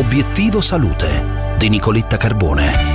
Obiettivo Salute di Nicoletta Carbone.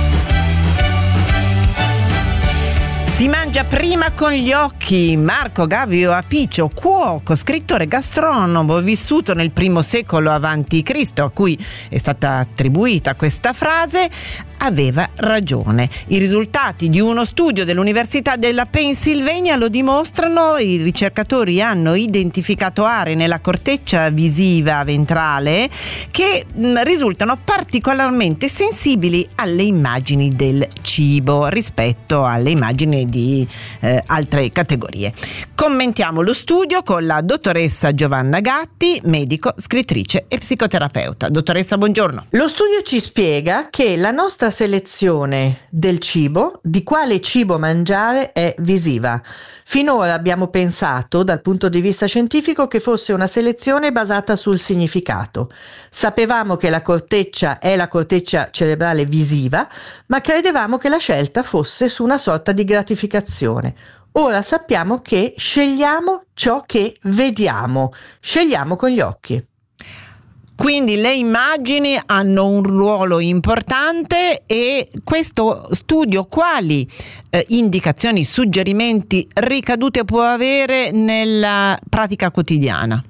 Si mangia prima con gli occhi. Marco Gavio Apiccio, cuoco, scrittore, gastronomo, vissuto nel I secolo a.C., a cui è stata attribuita questa frase, aveva ragione. I risultati di uno studio dell'Università della Pennsylvania lo dimostrano. I ricercatori hanno identificato aree nella corteccia visiva ventrale che risultano particolarmente sensibili alle immagini del cibo rispetto alle immagini di altre categorie. Commentiamo lo studio con la dottoressa Giovanna Gatti, medico, scrittrice e psicoterapeuta. Dottoressa, buongiorno. Lo studio ci spiega che la nostra selezione del cibo, di quale cibo mangiare, è visiva. Finora abbiamo pensato, dal punto di vista scientifico, che fosse una selezione basata sul significato. Sapevamo che la corteccia è la corteccia cerebrale visiva, ma credevamo che la scelta fosse su una sorta di gratificazione. Ora sappiamo che scegliamo ciò che vediamo, scegliamo con gli occhi. Quindi le immagini hanno un ruolo importante, e questo studio quali indicazioni, suggerimenti, ricadute può avere nella pratica quotidiana?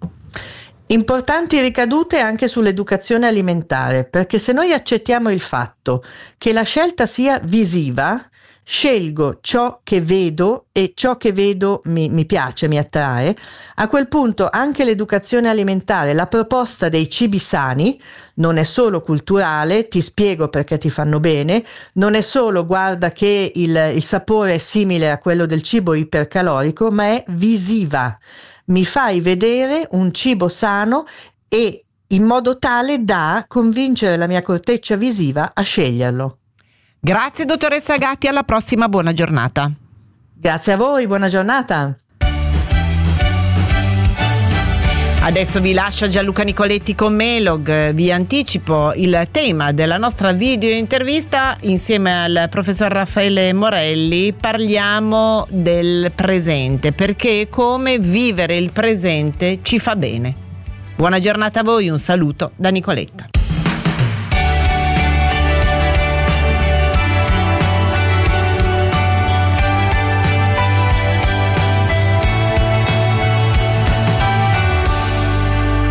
Importanti ricadute anche sull'educazione alimentare, perché se noi accettiamo il fatto che la scelta sia visiva, scelgo ciò che vedo e ciò che vedo mi piace, mi attrae, a quel punto anche l'educazione alimentare, la proposta dei cibi sani, non è solo culturale, ti spiego perché ti fanno bene, non è solo guarda che il sapore è simile a quello del cibo ipercalorico, ma è visiva. Mi fai vedere un cibo sano e in modo tale da convincere la mia corteccia visiva a sceglierlo. Grazie dottoressa Gatti, alla prossima, buona giornata. Grazie a voi, buona giornata. Adesso vi lascia Gianluca Nicoletti con Melog. Vi anticipo il tema della nostra video intervista insieme al professor Raffaele Morelli. Parliamo del presente, perché come vivere il presente ci fa bene. Buona giornata a voi, un saluto da Nicoletta.